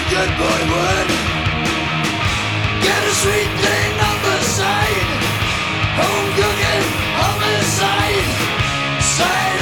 good boy would get a sweet thing on the side. Home cooking, homicide, side.